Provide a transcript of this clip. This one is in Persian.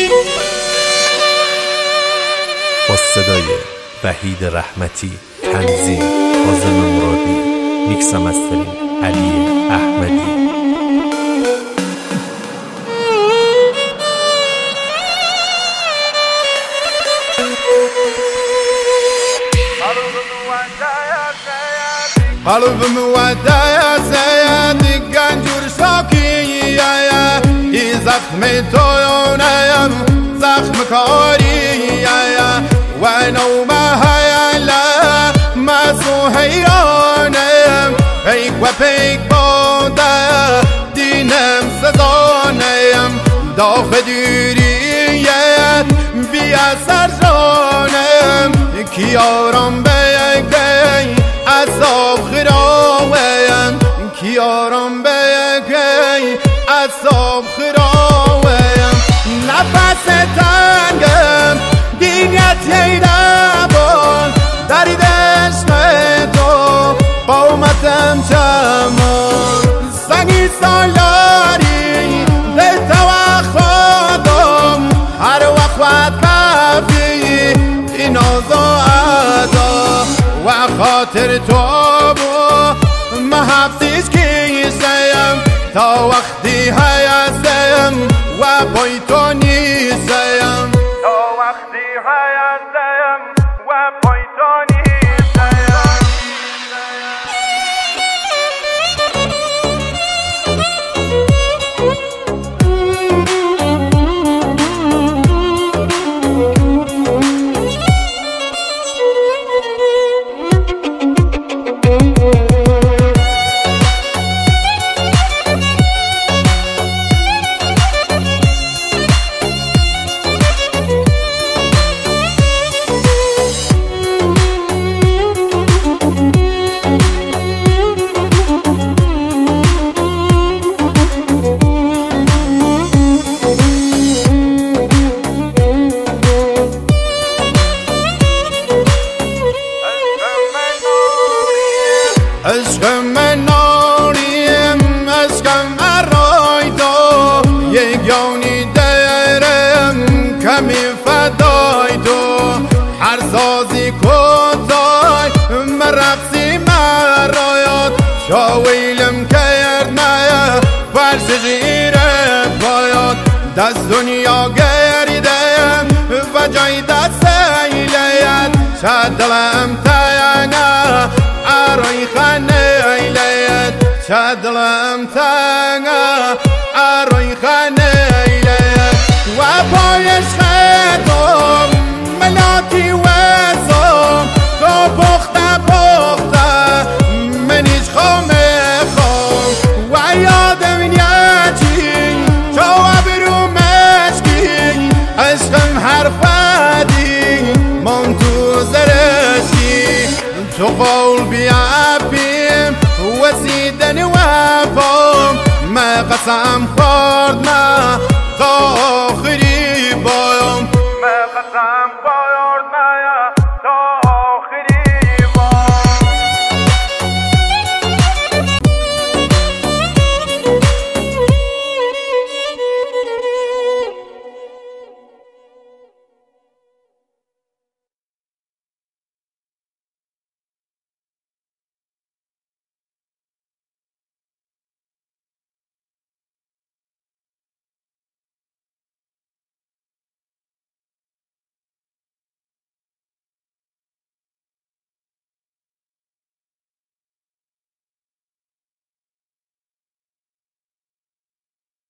با صدای وحید رحمتی، تنظیم کاظم مرادی، میکس و مسترینگ علی احمدی. قلب مودع يا سيدي قنجور شوكي يا زخم تويونيم زخم كاري يا ونومها يا لا ما سوهيانم هيك وبيك بودا دينم سزانم داخ ديريت بيا سرجانم كيارم بيكي عصاب خراویم کیارم بیکی عصاب خراویم نفس تنگم دیگت نبان داری دشت تو قومتم چمان سنگی سالاری به تو خودم هر وقت کفی این آزادا و خاطر تو ما حفظیش کیسیم تا وقتی هستم و پای تو نیستم تا وقتی هستم و پای تو نیستم. عشق من ناریم عشقم ارای تو یگانی درم کمی فدای تو هر سازی کتای مرقصی مرایات شاویلم کرد نه فرش جیره پایات دست دنیا گریدم و جای دست ایلیت شدلم تینه ارای خانه ایلیت شدلم تینه ارای خانه ایلیت و پایش خطو